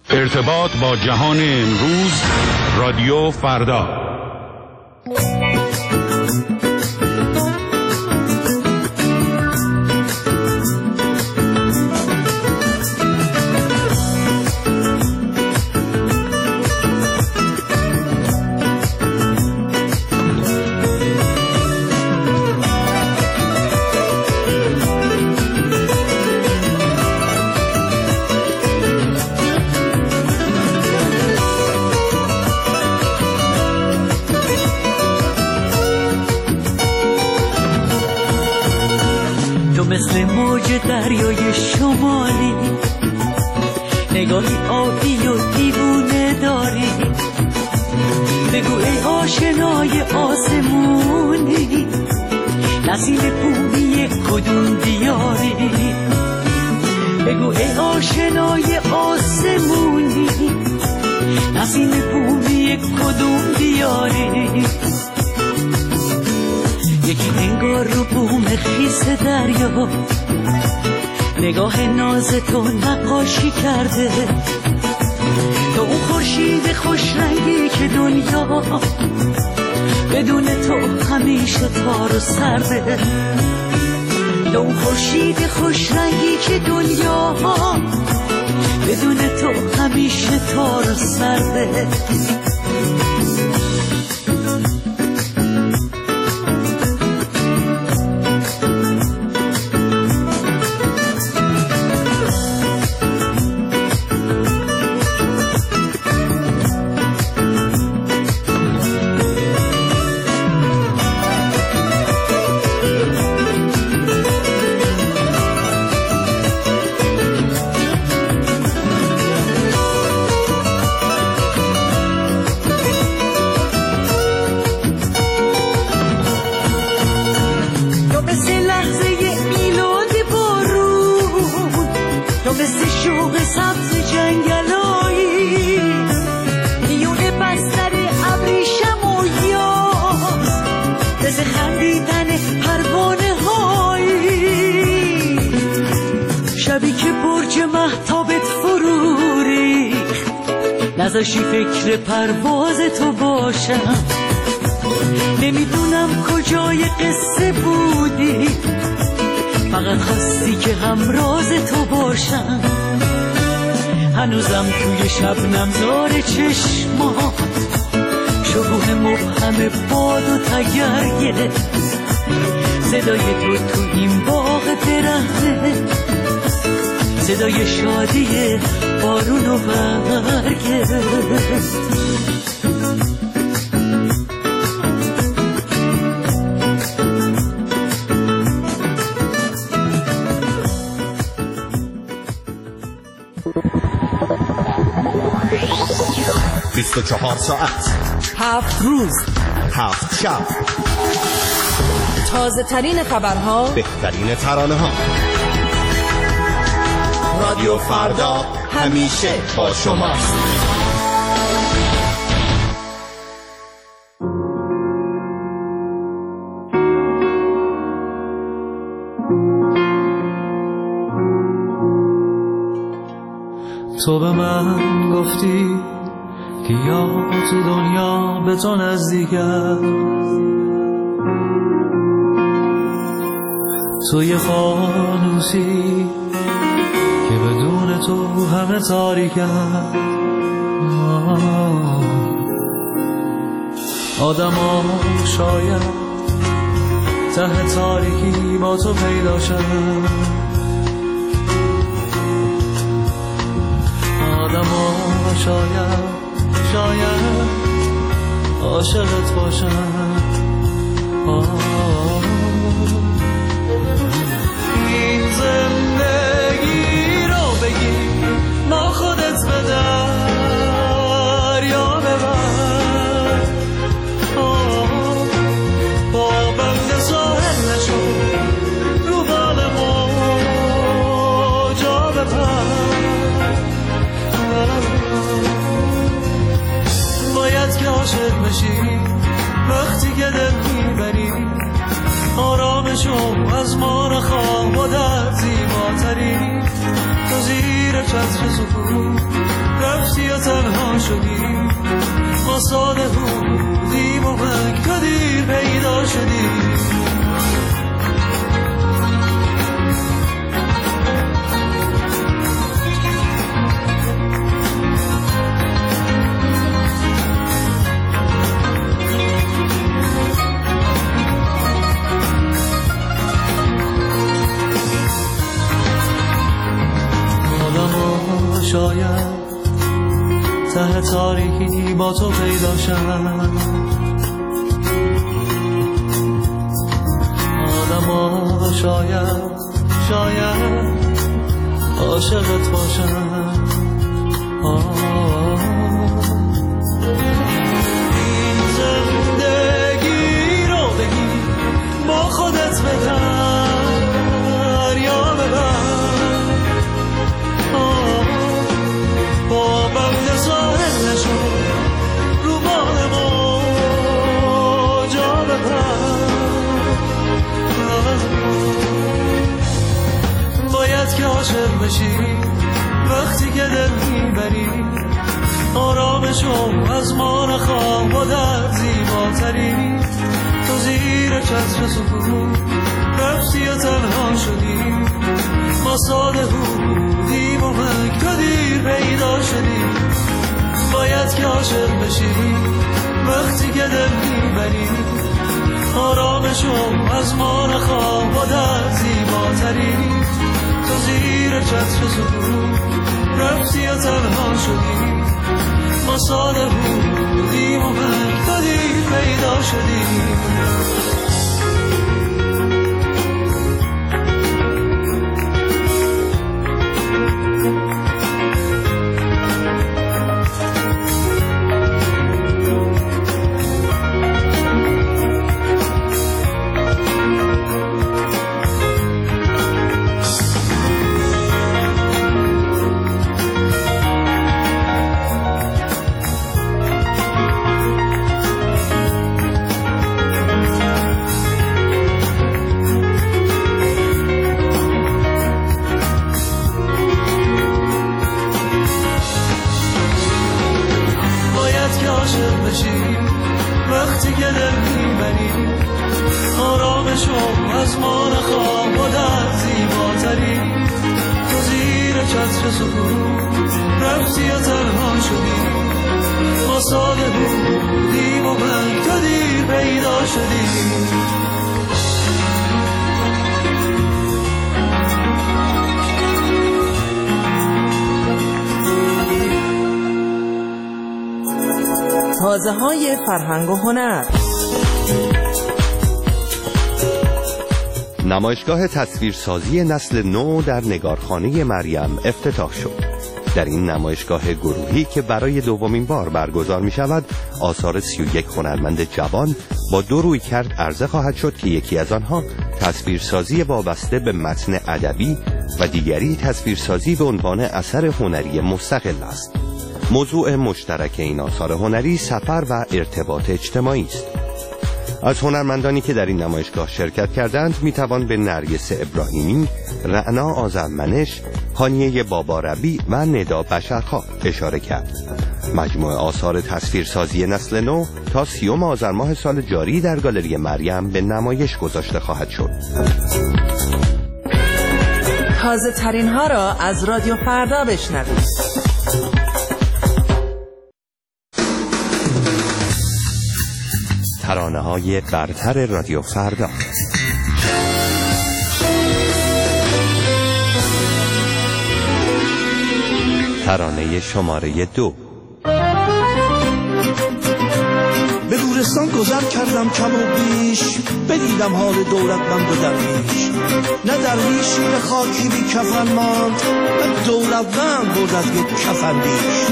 ارتباط با جهان امروز، رادیو فردا. مثل موج دریای شمالی، نگاهی آبی و دیوونه داری. بگو ای آشنای آسمونی، نسیم بومی کدوم دیاری. بگو ای آشنای آسمونی، نسیم بومی کدوم دیاری. یکی انگار رو بوم خیس دریا، نگاه ناز تو نقاشی کرده. تو اون خورشید خوش رنگی که دنیا بدون تو همیشه تار و سرده. تو اون خورشید خوش رنگی که دنیا بدون تو همیشه تار و سرده. نذاشی فکر پرواز تو باشم، نمیدونم کجای قصه بودی، فقط خواستی که همراز تو باشم. هنوزم توی شبنم زار چشمات شبوه مبهم باد و تگرگه. صدای تو این باغ درخته، صدای شادی بارون و برگه. 24 ساعت، 7 روز، 7 شب، تازه ترین خبرها، بهترین ترانه ها. رادیو فردا همیشه با شماست. تو به من گفتی که یا تو دنیا به تو نزدیکم، تو یه فانوسی که بدون تو همه تاریکم. آدم ها شاید ته تاریکی با تو پیدا شد، آدم ها شاید عاشقت باشن. این زندگی رو بگی ما خودت به دریا ببر، با بند ساحل نشو رو بال موجا بپر. باید که عاشق بشی وقتی که دل میبری، آرامشو از ما نخواه و در زیباتری. تو زیر چتر سکوت رفتی و تنها شدی، ما ساده بودیم و من تو دیر پیدا شدی. شاید ته تاریکی با تو پیدا شد، آدما شاید عاشقت باشن. این زندگی رو بگی با خودت بکن یا ببر، با بند ظاهر نشو رو بال موجا ببر. باید که عاشق بشی وقتی که دل میبری، آرامشو از ما نخواه و در زیباتری. تو زیر چتر سکوت رفتی و تنها شدی، ما ساده بودیم و من تو دیر پیدا شدی. باید که عاشق بشی وقتی که دل میبری، آرامشو از ما نخواه و در زیباتری. تو زیر چتر سکوت رفتی و تنها شدی، ما ساده بودیم و من تو دیر پیدا شدی. وقتی که دل میبری، آرامشو از ما نخواه و در زیباتری. تو زیر چتر سکوت رفتی و تنها شدی، ما ساده بودیم و من تو دیر پیدا شدی. تازه‌های فرهنگ و هنر. نمایشگاه تصویرسازی نسل نو در نگارخانه مریم افتتاح شد. در این نمایشگاه گروهی که برای دومین بار برگزار می شود، آثار 31 هنرمند جوان با 2 رویکرد عرضه خواهد شد که یکی از آنها تصویرسازی وابسته به متن ادبی و دیگری تصویرسازی به عنوان اثر هنری مستقل است. موضوع مشترک این آثار هنری سفر و ارتباط اجتماعی است. از هنرمندانی که در این نمایشگاه شرکت کردند میتوان به نرگس ابراهیمی، رعنا آذرمنش، هانیه باباربی و ندا بشرخواه اشاره کرد. مجموعه آثار تصویرسازی نسل نو تا 30 آذر ماه سال جاری در گالری مریم به نمایش گذاشته خواهد شد. تازه ترین ها را از رادیو فردا بشنوید. ترانه‌های برتر رادیو فردا. ترانه شماره 2. به گورستان گذر کردم کم و بیش، بدیدم حال دولتمند و درویش. نه درویشی به خاکی بی کفن ماند، نه دولتمند برد از یک کفندیش.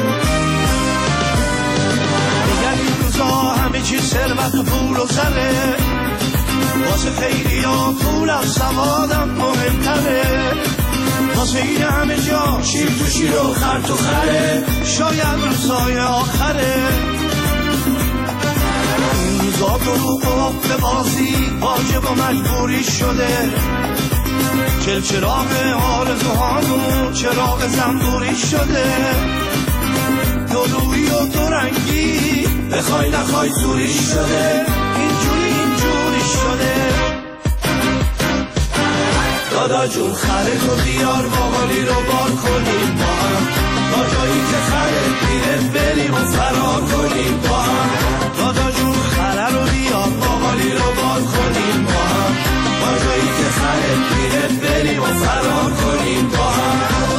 همه چیز ثروت و پول و زره، واسه خیلی ها پول از سوادم مهمتره. واسه این همه جا شیر تو شیر و خر تو خره، شاید روزای آخره. این روزا دروغ و حفل بازی واجب و مجبوری شده. چراغ آرزوهامون چراغ زنبوری شده. دو روی و دو رنگی، بخوای نخوای زوری شده، اینجوری شده. دادا جون خره تو بیار باقالی رو بار کنیم با هم، تا جایی که خره میره بریم و فرار کنیم با هم. دادا جون خره رو بیار باقالی رو بار کنیم با هم، تا جایی که خره میره بریم و فرار کنیم با هم.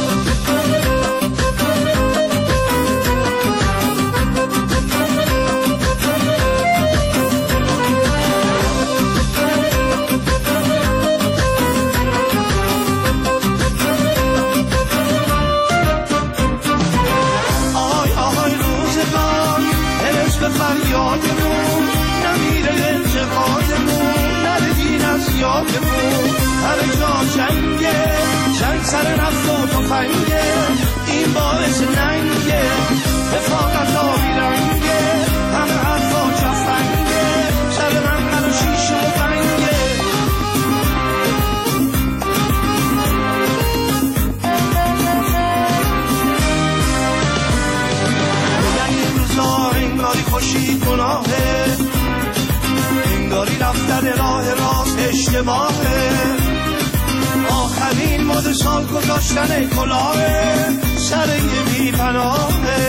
فریادمون نمیره انتقادمون، نره دین از یادمون. همه جا جنگه، جنگ سر نفت و تفنگه، این باعث ننگه، رفاقت آبی رنگه، همه حرفا جفنگه، سر من و شیشه و بنگه. انگاری خوشی گناهه، انگاری رفتن راه راست اشتباهه، آخرین مد سال گذاشتن کلاهه سر یه بی پناهه.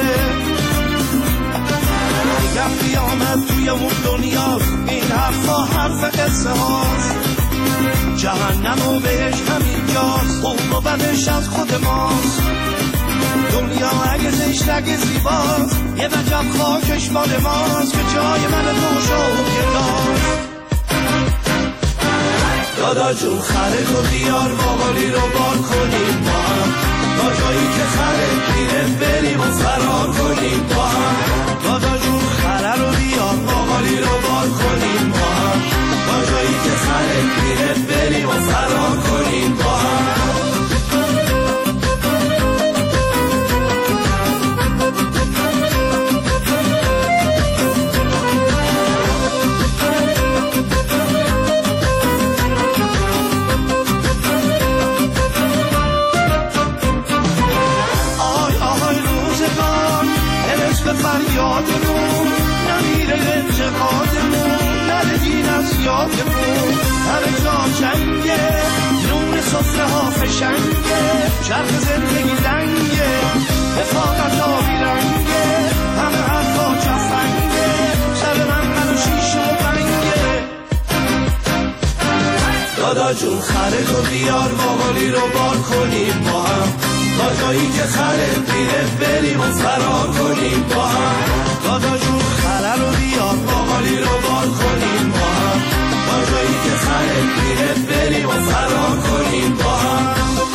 میگم قیامت توی اون دنیا، این حرفا حرف قصه هاست، جهنم و بهش همینجاست، خوب و بدش از خود ماست. دنیا اگه زشت اگه زیباست، یه وجب خاکش مال ماست، که جای من تو شوکه داشت. دادا جون خره تو بیار باقالی رو بار کنیم با هم، تا جایی که خره میره بریم و فرار کنیم با هم. دادا جون خره رو بیار باقالی رو بار کنیم با هم، تا جایی که خره میره بریم و فرار کنیم با هم. فریادمون نمیره انتقادمون، نره دین از یادمون. همه جا جنگه، نون صفره ها فشنگه، چرخ زندگی لنگه، رفاقت آبی رنگه، همه حرفا جفنگه، سر من و شیشه و بنگه. دادا جون خره تو بیار باقالی رو بار کنیم با هم، تا جایی که خره میره بریم و فرار کنیم با هم. دادا جون خره رو بیار باقالی رو بار کنیم با هم، تا جایی که خره میره بریم و فرار کنیم با هم.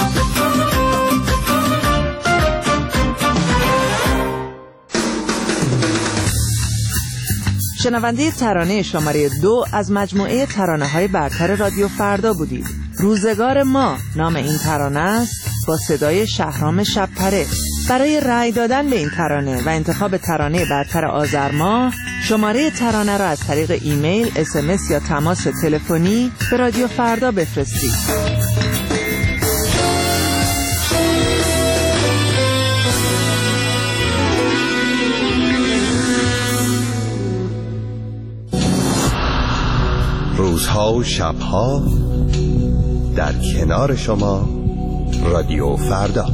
شنونده ترانه شماره 2 از مجموعه ترانه‌های برتر رادیو فردا بودید. روزگار ما نام این ترانه است، با صدای شهرام شب‌پره. برای رأی دادن به این ترانه و انتخاب ترانه برتر آذر ماه، شماره ترانه را از طریق ایمیل، SMS یا تماس تلفنی به رادیو فردا بفرستید. روزها و شبها در کنار شما، رادیو فردا.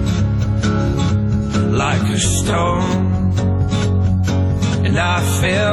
Fell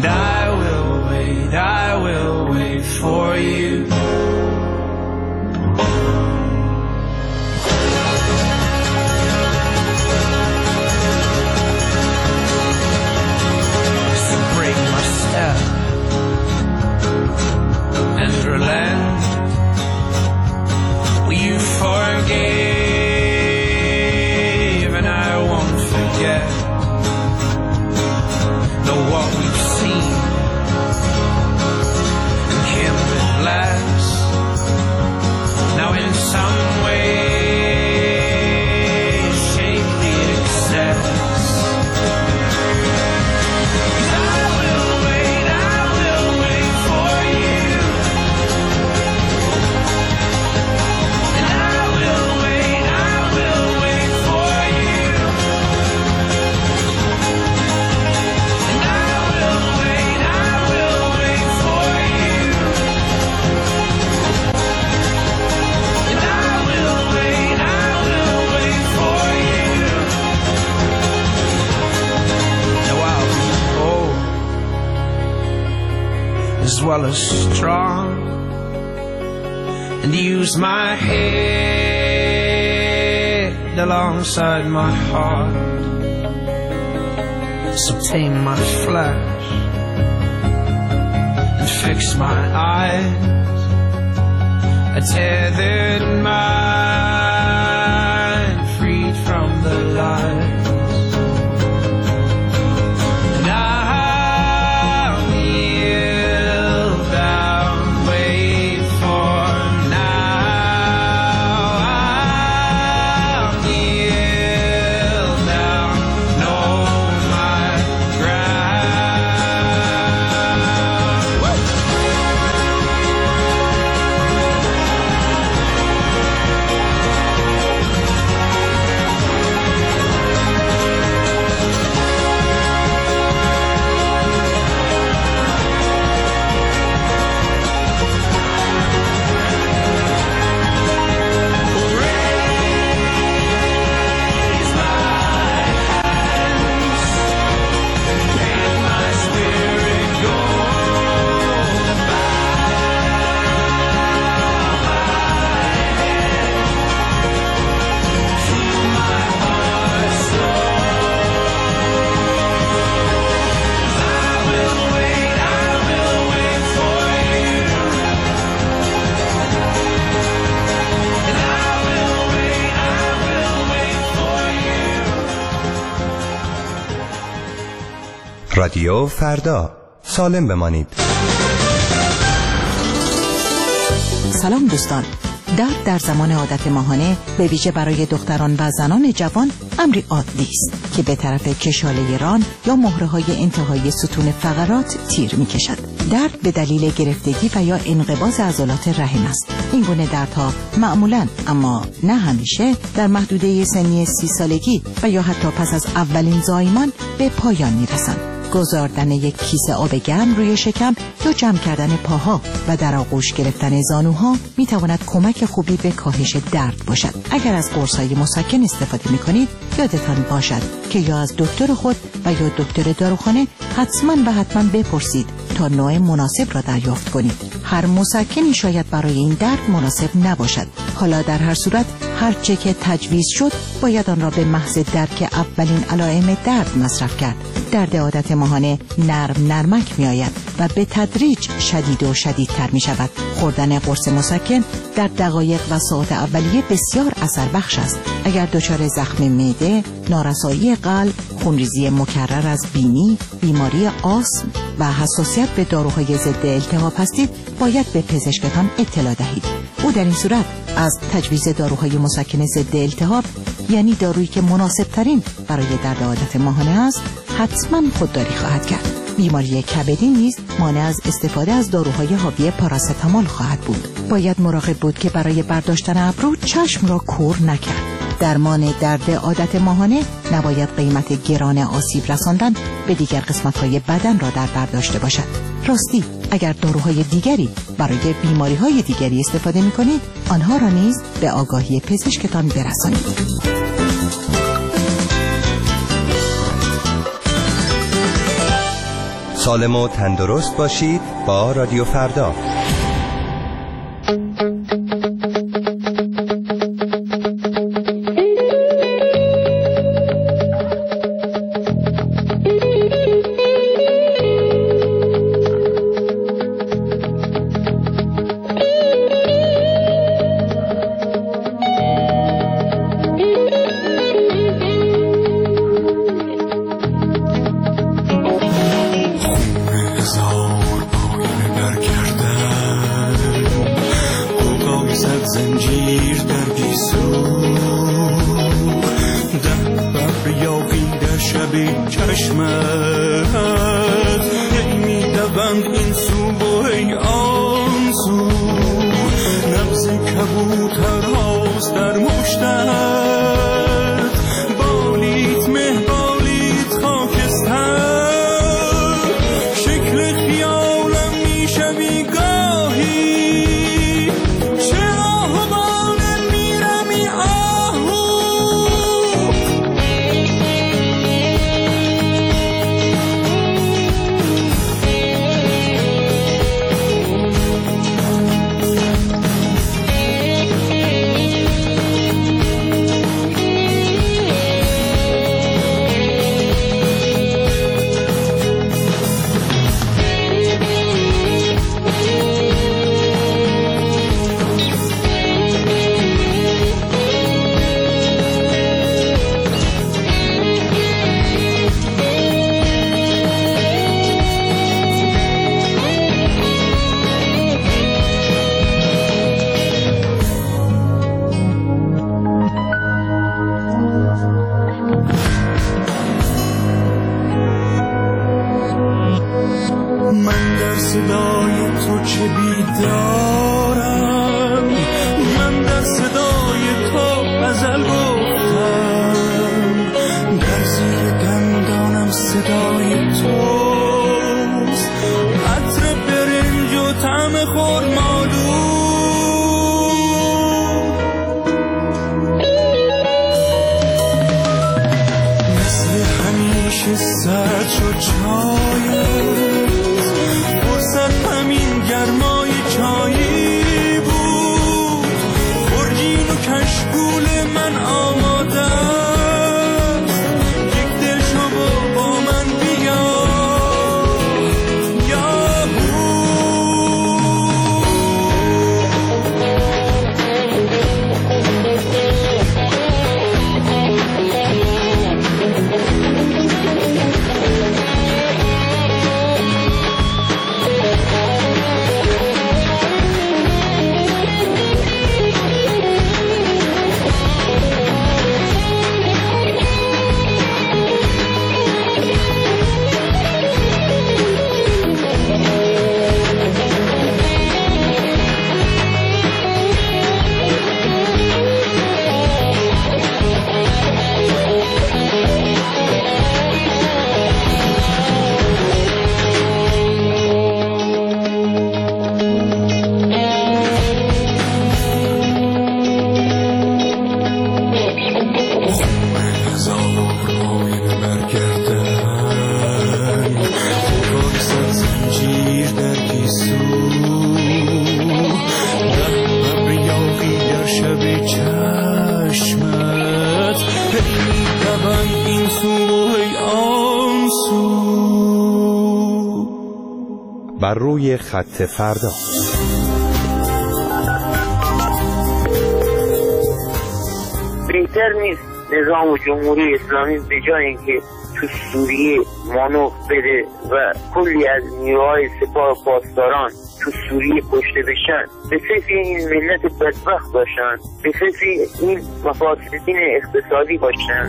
And I will wait for you. So break my step and relent. You forgave and I won't forget. Know what we've seen and can't live less. Now in some way shape the excess. I will wait for you. And I will wait for you. And I will wait for you. And I will wait for you. Now I'll be old as well as strong, and use my head alongside my heart. So tame my flesh and fix my eyes. A tethered mind freed from the lies. And I'll kneel down, wait for now. I'll kneel down, know my ground. Raise my hands, make my spirit go. Feel my heart slow. I will wait for you. And I will wait for you. رادیو فردا، سالم بمانید. سلام دوستان. درد در زمان عادت ماهانه به ویژه برای دختران و زنان جوان امری عادی است که به طرف کشاله ران یا مهره‌های انتهایی ستون فقرات تیر می‌کشد. درد به دلیل گرفتگی و یا انقباض عضلات رحم است. این گونه دردها معمولاً اما نه همیشه در محدوده سنی 30 سالگی و یا حتی پس از اولین زایمان به پایان می‌رسند. گذاردن یک کیسه آب گرم روی شکم یا جمع کردن پاها و در آغوش گرفتن زانوها می تواند کمک خوبی به کاهش درد باشد. اگر از قرص‌های مسکن استفاده می کنید یادتان باشد که یا از دکتر خود و یا دکتر داروخانه حتما بپرسید تا نوع مناسب را دریافت کنید. هر مسکنی شاید برای این درد مناسب نباشد. حالا در هر صورت هر چه که تجویز شد باید آن را به محض درک اولین علائم درد مصرف کرد. درد عادت ماهانه نرمک می آید و به تدریج شدید و شدیدتر می شود. خوردن قرص مسکن در دقایق و ساعات اولیه بسیار اثر بخش است. اگر دچار زخم معده، نارسایی قلب، خونریزی مکرر از بینی، بیماری آسم و حساسیت به داروهای ضد التهاب هستید باید به پزشکتان اطلاع دهید. او در این صورت از تجویز داروهای مسکن ضد التهاب، یعنی دارویی که مناسب ترین برای درد عادت ماهانه است، حتما خودداری خواهد کرد. بیماری کبدی نیز مانع از استفاده از داروهای حاوی پاراستامول خواهد بود. باید مراقب بود که برای برداشتن ابرو چشم را کور نکرد. درمان درد عادت ماهانه نباید قیمت گران آسیب رساندن به دیگر قسمت‌های بدن را در بر داشته باشد. راستی اگر داروهای دیگری برای بیماری‌های دیگری استفاده می‌کنید، آنها را نیز به آگاهی پزشکتان برسانید. سالم و تندرست باشید با رادیو فردا. بر روی خط فردا. بهتر نیست نظام جمهوری اسلامی به جای اینکه تو سوریه مانور بده و کلی از نیروهای سپاه پاسداران تو سوریه کشته بشن، به فکر این ملت بدبخت باشن، به فکر این مفاسدین اقتصادی باشن.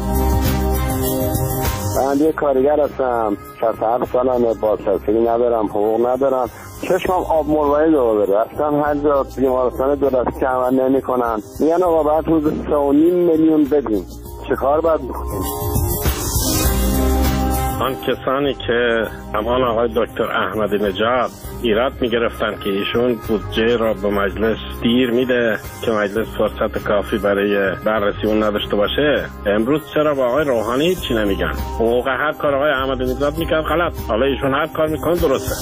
من یه کارگر هستم، 67 سالمه، بازنشستگی ندارم، حقوق ندارم، چشمم آب مرواری داره. رفتم هر جا بیمارستان دولتی که عمل نمی کنن، میگن آقا بعد روز 3.5 میلیون بدیم. چه کار باید بکنیم؟ آن کسانی که همان آقای دکتر احمدی نژاد ایراد میگرفتن که ایشون بودجه را به مجلس دیر میده که مجلس فرصت کافی برای بررسی اون نداشته باشه، امروز چرا با آقای روحانی چی نمیگن؟ حقوق هر کار آقای احمدی نژاد میکرد غلط، حالا ایشون هر کار میکنه درسته.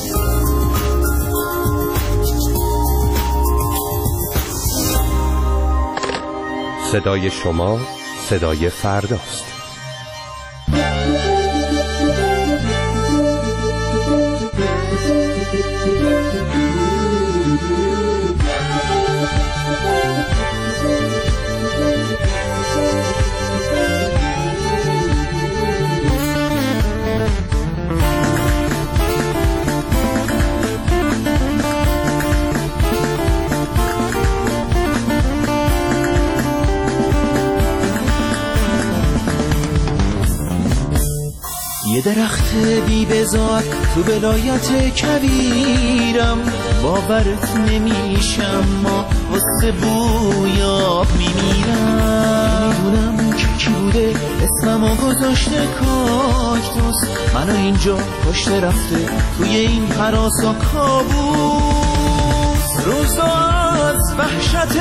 صدای شما صدای فرداست. یه درخت بی بزار تو ولایت کویرم، باورت نمیشم ما واسه بویاب میمیرم. میدونم که کی بوده اسممو گذاشته کاکتوس، منو اینجا کشته رفته توی این هراسا کابوس. روزا از وحشت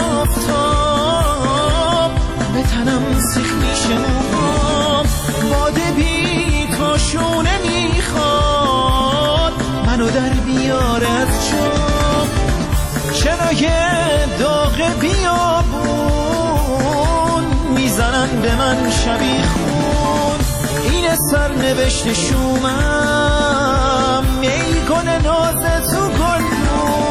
آفتاب به تنم سیخ میشه موهام، باده بی شونه میخواد منو در بیاره از چوب. چرا یه داغ بیابون میزنن به من شبیه خون؟ این سرنوشت شومم میکنه ناز تو گلدون.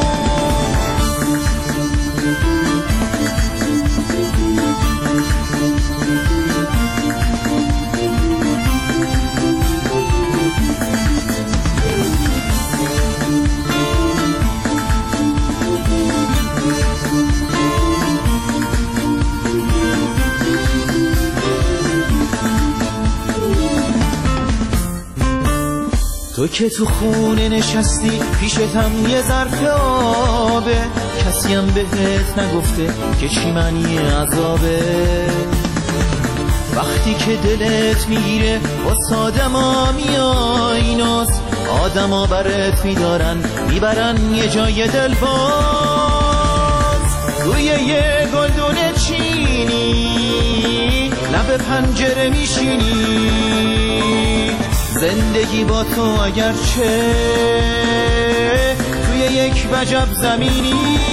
تو که تو خونه نشستی پیشتم یه ظرف آبه، کسیم بهت نگفته که چی معنی عذابه. وقتی که دلت میگیره واسه آدما میای ناز، آدما برات میدارن میبرن یه جای دل باز. روی یه گلدون چینی لب پنجره میشینی، زندگی با تو اگرچه توی یک وجب زمینی.